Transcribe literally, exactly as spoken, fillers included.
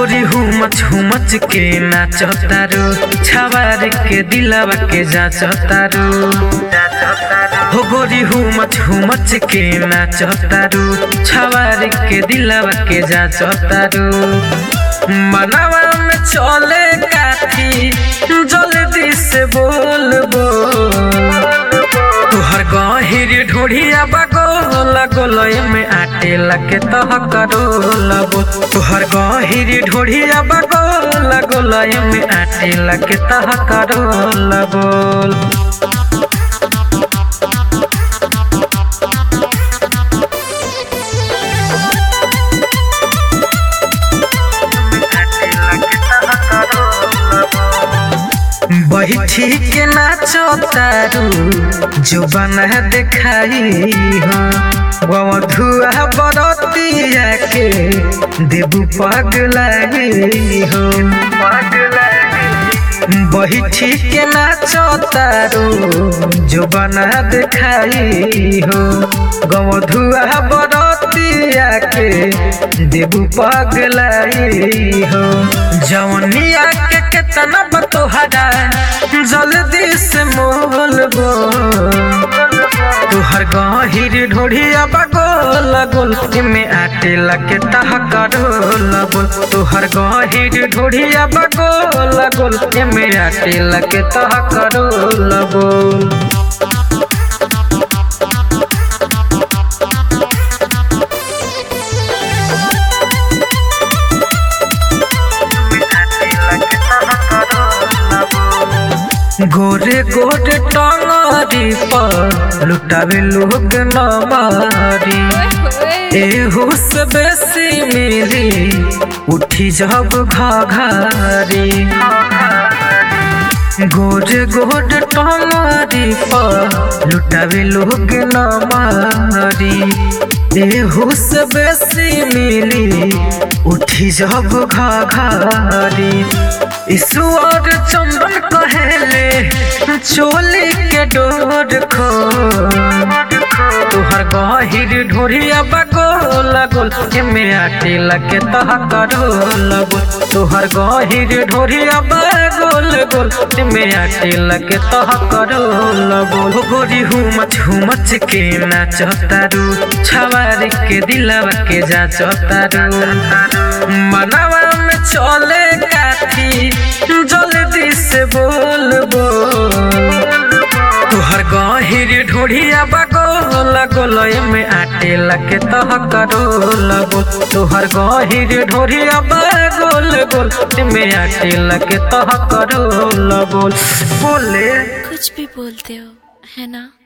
गोरी हुमच हुमच के नाचतारू छवार के दिलवा के जाचतारू हो गोरी हुमच हुमच के नाचतारू छवार के दिलवा के जाचतारू मनवा में चले काठी जल्दी से बोल बोल तुहर गहिर ढोढ़िया बगोल गोलय में आटे लगे तह करो लगो तुहर गहिर ढोढ़िया बगोल गोलय में आटे लगे तह करो लगो बैठी के नाचो तारू जो बना दिखाई हो धुआ बरतिया के देबू पगलाई हो बैठी के नाचो तारू जो बना दिखाई हो धुआ बरतिया के देबू पगलाई हो जवनिया के केतना बतोहरा जल्दी से मोल बो तुहर गहिर ढोढ़िया बगोल गोल में आटे लगे तह करो लगोल तुहर गहिर ढोढ़िया बगोल गोल में आटे लगे तह करो लगोल गोरे गोरे टांगरी पर लुटावे लोग न मारी एहू से बेसी मिली उठी जब घाघारी गोरे गोरे टांगरी पर लुटावे लोग न मारी एहू से बेसी मिली उठी जब घाघारी ईश्वर चंदन कहेले चोली के डोर खो तुहर गहिर ढोढ़िया बगोल गोल में आटे लगे तह करो लगोल तुहर गहिर ढोढ़िया बगोल गोल में आटे लगे तह करो लगोल गोरी हुमच हुमच के नाचतारू छवार के दिलवा के जाचतारू मनवा में चले काठी जल्दी से बोल बोल तुहर गहिर ढोढ़िया बगोल गोलय में आटे लगे तह करो लगोल तुहर गहिर ढोढ़िया बगोल गोल में आटे लगे तह करो लगोल बोले कुछ भी बोलते हो है ना।